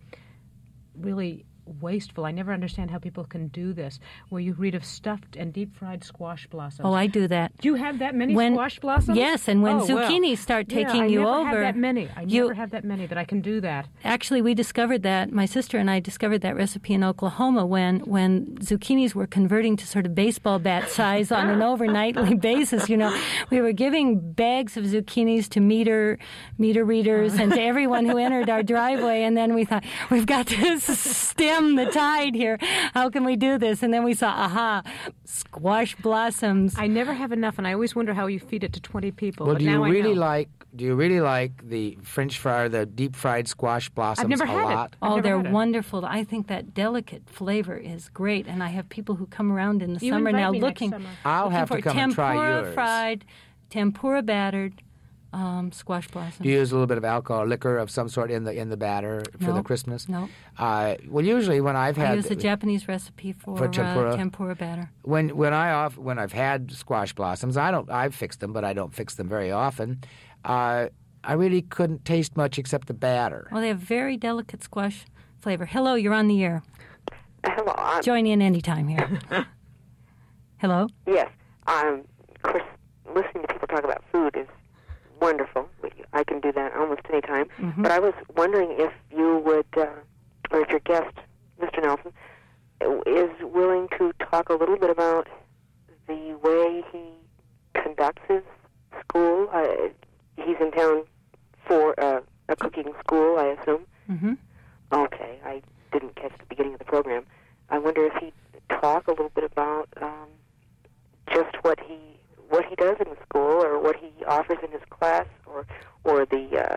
really wasteful. I never understand how people can do this, where you read of stuffed and deep-fried squash blossoms. Oh, I do that. Do you have that many squash blossoms? Yes, and when zucchini start taking you over... I never have that many that I can do that. Actually, we discovered that, my sister and I discovered that recipe in Oklahoma when zucchinis were converting to sort of baseball bat size on an overnightly basis. We were giving bags of zucchinis to meter readers and to everyone who entered our driveway, and then we thought, we've got to stem stem the tide here. How can we do this? And then we saw, squash blossoms. I never have enough, and I always wonder how you feed it to 20 people. Well, but do now you I really know. like the French fry, the deep fried squash blossoms? I've never a had lot? it. I've Oh, never they're had it. wonderful. I think that delicate flavor is great, and I have people who come around in the You summer invite now me next looking. summer. I'll looking have to for come and try tempura yours. fried, tempura battered squash blossoms. Do you use a little bit of alcohol or liquor of some sort in the batter for the No. Christmas? No. Well, usually when I've had I use a Japanese recipe for tempura? batter. when I've had squash blossoms, I've fixed them, but I don't fix them very often. I really couldn't taste much except the batter. Well, they have very delicate squash flavor. Hello, you're on the air. Hello. Join in anytime here. Hello? Yes. Of course, listening to people talk about food is wonderful. I can do that almost any time. Mm-hmm. But I was wondering if you would, or if your guest, Mr. Nelson, is willing to talk a little bit about the way he conducts his school. He's in town for a cooking school, I assume. Mm-hmm. Okay, I didn't catch the beginning of the program. I wonder if he'd talk a little bit about just what he does in the school, or what he offers in his class, or the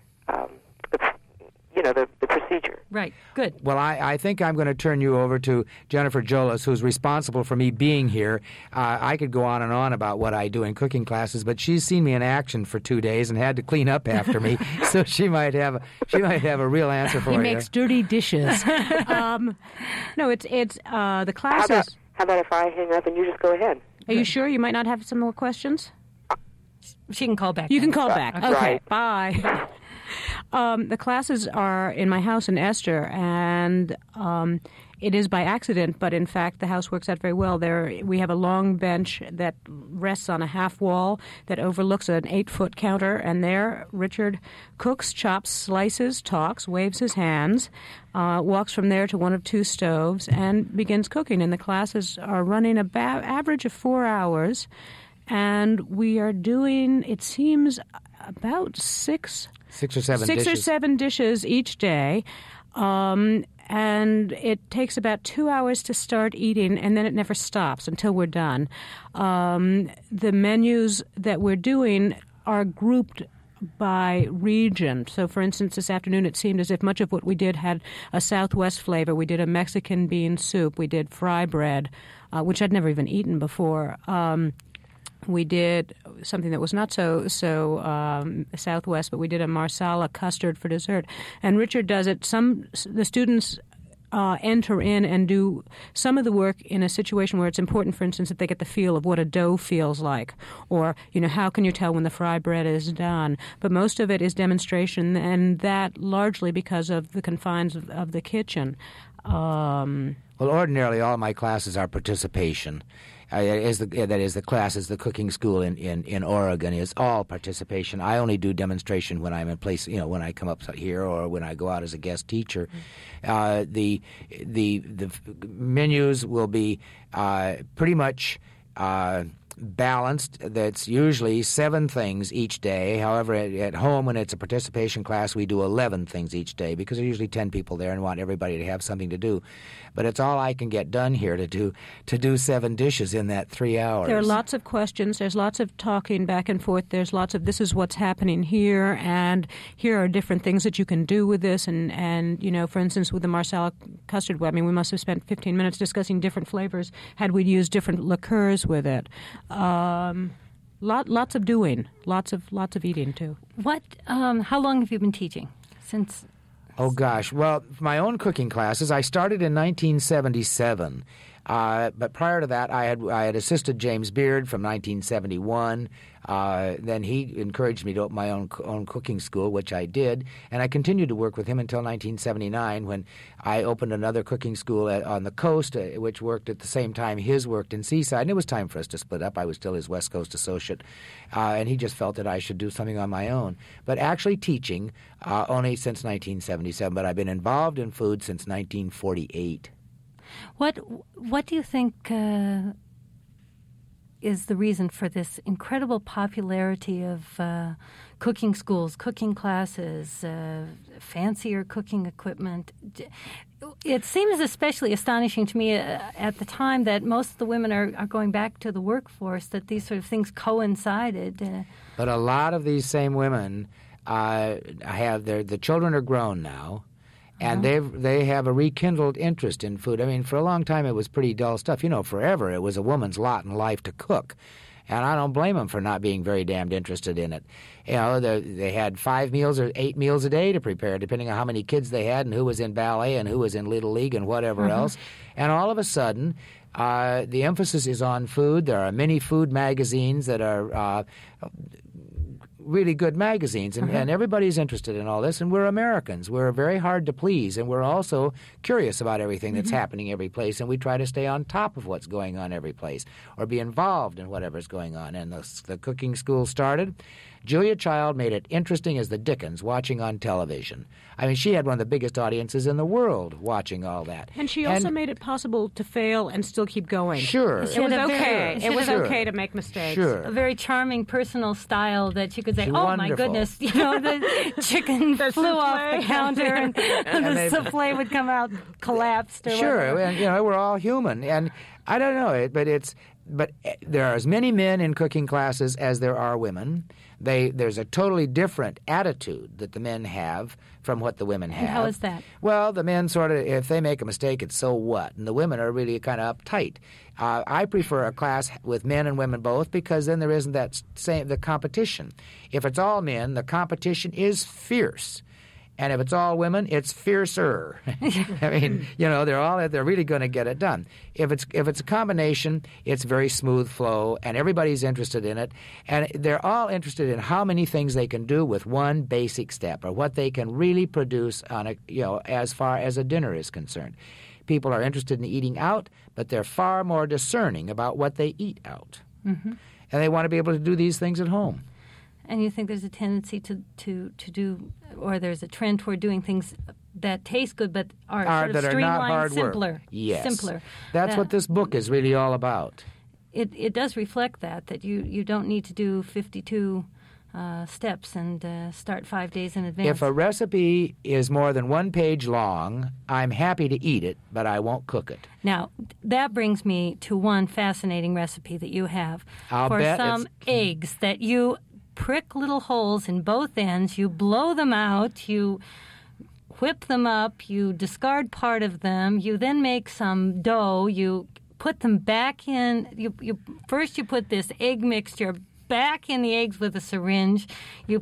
procedure. Right. Good. Well, I think I'm going to turn you over to Jennifer Jolas, who's responsible for me being here. I could go on and on about what I do in cooking classes, but she's seen me in action for 2 days and had to clean up after me, so she might have a real answer for He you. makes dirty dishes. No, it's the classes. How about if I hang up and you just go ahead? Are you sure you might not have some more questions? She can call back. You can then. call back. Okay. Okay, bye. The classes are in my house in Esther, and it is by accident, but in fact the house works out very well. We have a long bench that rests on a half wall that overlooks an 8-foot counter, and there Richard cooks, chops, slices, talks, waves his hands, walks from there to one of 2 stoves, and begins cooking. And the classes are running about average of 4 hours, and we are doing, it seems, about 6 or 7 dishes each day. And it takes about 2 hours to start eating, and then it never stops until we're done. The menus that we're doing are grouped by region. So, for instance, this afternoon it seemed as if much of what we did had a Southwest flavor. We did a Mexican bean soup. We did fry bread, which I'd never even eaten before. We did something that was not so Southwest, but we did a marsala custard for dessert. And Richard does it. The students enter in and do some of the work in a situation where it's important, for instance, that they get the feel of what a dough feels like, or, how can you tell when the fry bread is done. But most of it is demonstration, and that largely because of the confines of the kitchen. Well, ordinarily all my classes are participation. The classes, the cooking school in Oregon is all participation. I only do demonstration when I'm in place, when I come up here or when I go out as a guest teacher. The menus will be pretty much balanced. That's usually 7 things each day. However, at home, when it's a participation class, we do 11 things each day because there are usually 10 people there and want everybody to have something to do. But it's all I can get done here to do 7 dishes in that 3 hours. There are lots of questions. There's lots of talking back and forth. There's lots of this is what's happening here, and here are different things that you can do with this. And for instance, with the marsala custard, we must have spent 15 minutes discussing different flavors had we used different liqueurs with it. Lots of doing, lots of eating too. What? How long have you been teaching? Since? Oh gosh, well, my own cooking classes I started in 1977. But prior to that, I had assisted James Beard from 1971. Then he encouraged me to open my own cooking school, which I did, and I continued to work with him until 1979 when I opened another cooking school on the coast, which worked at the same time his worked in Seaside. And it was time for us to split up. I was still his West Coast associate, and he just felt that I should do something on my own. But actually teaching only since 1977, but I've been involved in food since 1948. What do you think is the reason for this incredible popularity of cooking schools, cooking classes, fancier cooking equipment. It seems especially astonishing to me at the time that most of the women are going back to the workforce, that these sort of things coincided. But a lot of these same women the children are grown now, and they have a rekindled interest in food. I mean, for a long time it was pretty dull stuff. Forever it was a woman's lot in life to cook. And I don't blame them for not being very damned interested in it. They had 5 meals or 8 meals a day to prepare, depending on how many kids they had and who was in ballet and who was in Little League and whatever else. And all of a sudden, the emphasis is on food. There are many food magazines that are really good magazines, and everybody's interested in all this, and we're Americans. We're very hard to please, and we're also curious about everything that's happening every place, and we try to stay on top of what's going on every place or be involved in whatever's going on. And the cooking school started. Julia Child made it interesting as the Dickens watching on television. I mean, she had one of the biggest audiences in the world watching all that. And she also made it possible to fail and still keep going. Sure. It was okay. It was okay to make mistakes. Sure. A very charming personal style that you could say, Wonderful. my goodness, the chicken flew off the counter and the souffle would come out collapsed. Or sure, whatever. and we're all human. And I don't know, but there are as many men in cooking classes as there are women. There's a totally different attitude that the men have from what the women have. And how is that? Well, the men sort of, if they make a mistake, it's so what? And the women are really kind of uptight. I prefer a class with men and women both, because then there isn't the competition. If it's all men, the competition is fierce. And if it's all women, it's fiercer. I mean, they're really going to get it done. If it's a combination, it's very smooth flow, and everybody's interested in it, and they're all interested in how many things they can do with one basic step, or what they can really produce on as far as a dinner is concerned. People are interested in eating out, but they're far more discerning about what they eat out, and they want to be able to do these things at home. And you think there's a tendency to do, or there's a trend toward doing things that taste good but are sort of streamlined, simpler. Yes. Simpler. That's what this book is really all about. It does reflect that you don't need to do 52 steps and start 5 days in advance. If a recipe is more than 1 page long, I'm happy to eat it, but I won't cook it. Now, that brings me to one fascinating recipe that you have for some eggs that you prick little holes in both ends, you blow them out, you whip them up, you discard part of them, you then make some dough, you put them back in, you put this egg mixture back in the eggs with a syringe, you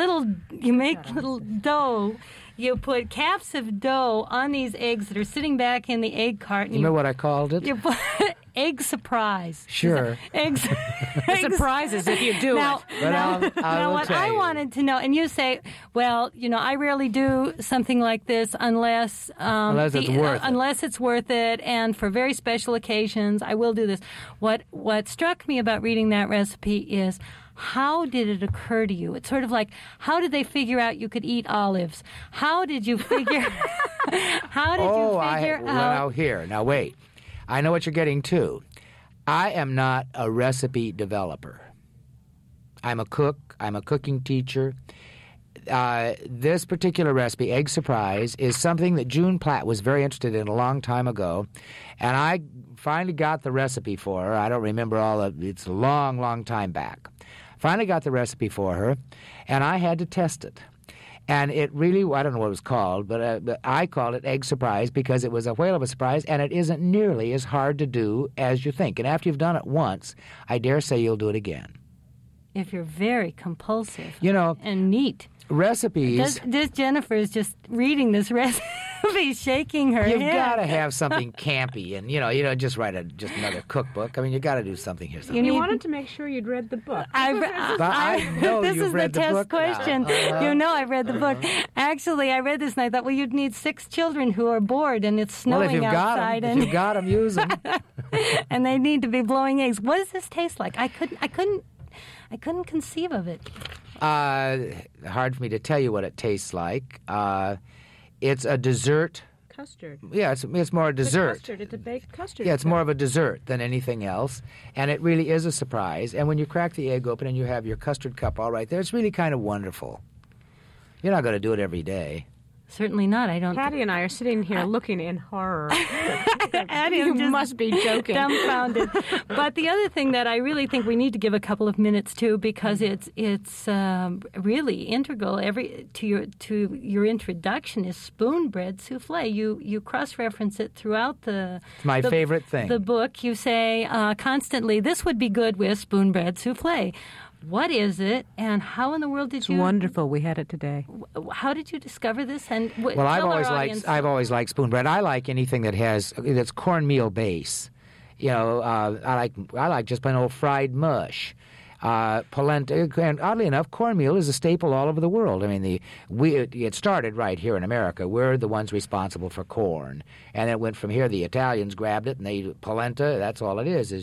make little dough, you put caps of dough on these eggs that are sitting back in the egg carton. You know what I called it? You put egg surprise. Sure. Eggs. Surprises if you do now, it. But now what I wanted to know, and you say, well, I rarely do something like this unless it's worth it, and for very special occasions, I will do this. What struck me about reading that recipe is, how did it occur to you? It's sort of like, how did they figure out you could eat olives? How did you figure? Now wait. I know what you're getting to. I am not a recipe developer. I'm a cook. I'm a cooking teacher. This particular recipe, Egg Surprise, is something that June Platt was very interested in a long time ago, and I finally got the recipe for her. I don't remember it's a long, long time back. Finally got the recipe for her, and I had to test it. And it really, I don't know what it was called, but I called it Egg Surprise because it was a whale of a surprise, and it isn't nearly as hard to do as you think. And after you've done it once, I dare say you'll do it again. If you're very compulsive and neat. Recipes. This Jennifer is just reading this recipe, shaking her You've head. got to have something campy, and you don't just write just another cookbook. I mean, you got to do something here. You wanted to make sure you'd read the book. I know this you've is read the test book question. now. I've read the book. Actually, I read this and I thought, well, you'd need 6 children who are bored and it's snowing outside. If you've got them, use them. And they need to be blowing eggs. What does this taste like? I couldn't conceive of it. Hard for me to tell you what it tastes like. It's a dessert custard. Yeah, it's more a dessert. It's a baked custard. Yeah, it's more of a dessert than anything else, and it really is a surprise. And when you crack the egg open and you have your custard cup all right there, it's really kind of wonderful. You're not going to do it every day. Certainly not. I don't. Patty and I are sitting here looking in horror. Addie, You just must be joking. dumbfounded. But the other thing that I really think we need to give a couple of minutes to, because it's really integral to your introduction, is spoon bread souffle. You cross-reference it throughout the favorite thing. The book. You say constantly, "This would be good with spoon bread souffle." What is it, and how in the world did you? It's wonderful. We had it today. How did you discover this? And well, I've always liked spoon bread. I like anything that's cornmeal base. You know, I like just plain old fried mush. Polenta, and oddly enough, cornmeal is a staple all over the world. I mean, it started right here in America. We're the ones responsible for corn, and it went from here. The Italians grabbed it, and polenta. That's all it is.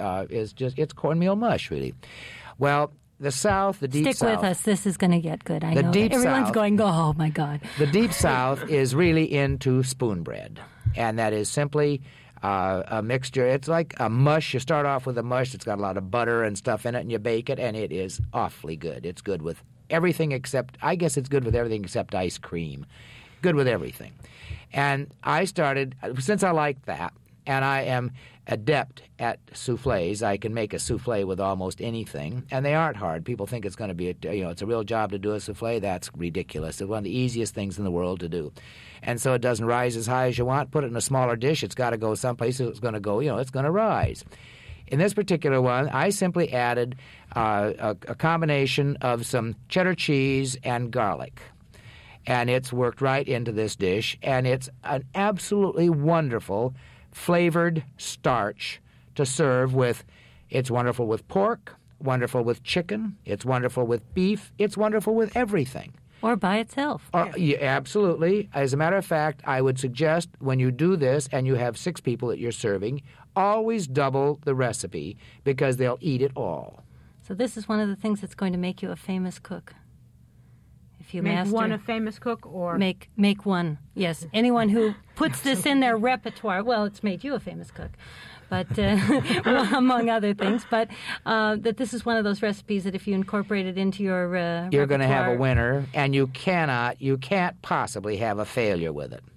It's cornmeal mush, really. Well, the South, the deep South. Stick with us. This is going to get good. I know. Everyone's going, oh, my God. The deep South is really into spoon bread, and that is simply a mixture. It's like a mush. You start off with a mush. It's got a lot of butter and stuff in it, and you bake it, and it is awfully good. It's good with everything except, I guess it's good with everything except ice cream. Good with everything. And I started, since I like that, and I am adept at souffles. I can make a souffle with almost anything, and they aren't hard. People think it's going to be, it's a real job to do a souffle. That's ridiculous. It's one of the easiest things in the world to do. And so it doesn't rise as high as you want. Put it in a smaller dish. It's got to go someplace. It's going to go, it's going to rise. In this particular one, I simply added a combination of some cheddar cheese and garlic. And it's worked right into this dish, and it's an absolutely wonderful flavored starch to serve with. It's wonderful with pork, wonderful with chicken, it's wonderful with beef, it's wonderful with everything. Or by itself. Yeah, absolutely. As a matter of fact, I would suggest when you do this and you have 6 people that you're serving, always double the recipe because they'll eat it all. So this is one of the things that's going to make you a famous cook. If you make one a famous cook, or make one. Yes, anyone who puts this in their repertoire. Well, it's made you a famous cook, but well, among other things. But that this is one of those recipes that if you incorporate it into your you're going to have a winner, and you can't possibly have a failure with it.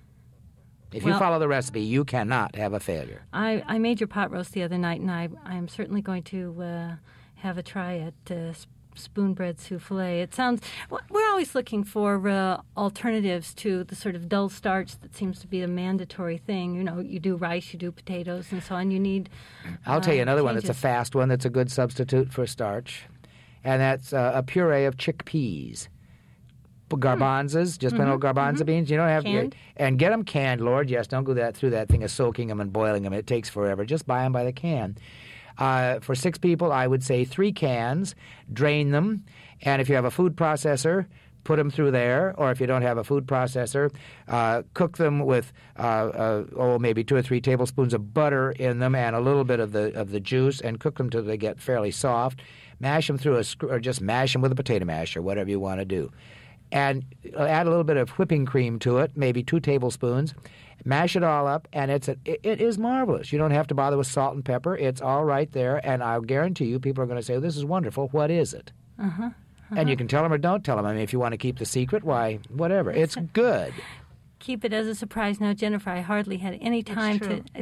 If you follow the recipe, you cannot have a failure. I made your pot roast the other night, and I am certainly going to have a try at spoon bread souffle. It sounds. We're always looking for alternatives to the sort of dull starch that seems to be a mandatory thing. You do rice, you do potatoes, and so on. You need. I'll tell you another one changes. that's a fast one that's a good substitute for starch, and that's a puree of chickpeas. Garbanzos, just plain old garbanzo beans. You don't have canned? And get them canned, Lord. Yes, don't go through that thing of soaking them and boiling them. It takes forever. Just buy them by the can. For 6 people, I would say 3 cans, drain them, and if you have a food processor, put them through there, or if you don't have a food processor, cook them with maybe 2 or 3 tablespoons of butter in them and a little bit of the juice, and cook them till they get fairly soft. Mash them through or just mash them with a potato masher, whatever you want to do. And add a little bit of whipping cream to it, maybe 2 tablespoons. Mash it all up, and it is marvelous. You don't have to bother with salt and pepper. It's all right there, and I'll guarantee you people are going to say, this is wonderful. What is it? And you can tell them or don't tell them. I mean, if you want to keep the secret, why, whatever. It's good. Keep it as a surprise. Now, Jennifer, I hardly had any time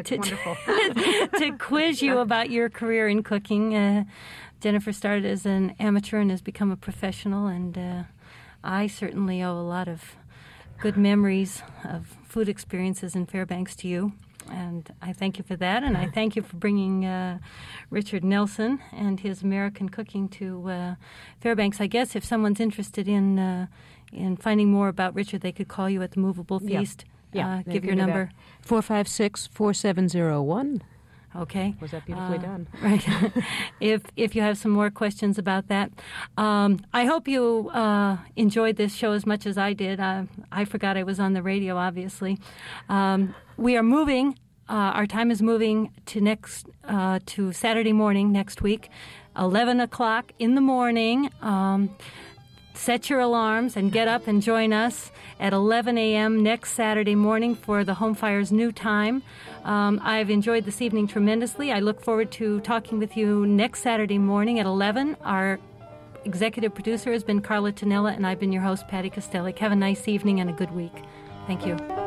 to quiz you about your career in cooking. Jennifer started as an amateur and has become a professional, and I certainly owe a lot of good memories of food experiences in Fairbanks to you, and I thank you for that, and I thank you for bringing Richard Nelson and his American cooking to Fairbanks. I guess if someone's interested in finding more about Richard, they could call you at the Movable Feast. Yeah. Give your number. 456-4701. Okay. Was that beautifully done? Right. If you have some more questions about that. I hope you enjoyed this show as much as I did. I forgot I was on the radio, obviously. We are moving. Our time is moving to Saturday morning next week, 11 o'clock in the morning. set your alarms and get up and join us at 11 a.m. next Saturday morning for the Home Fire's new time. I've enjoyed this evening tremendously. I look forward to talking with you next Saturday morning at 11. Our executive producer has been Carla Tonella, and I've been your host, Patty Kostelik. Have a nice evening and a good week. Thank you.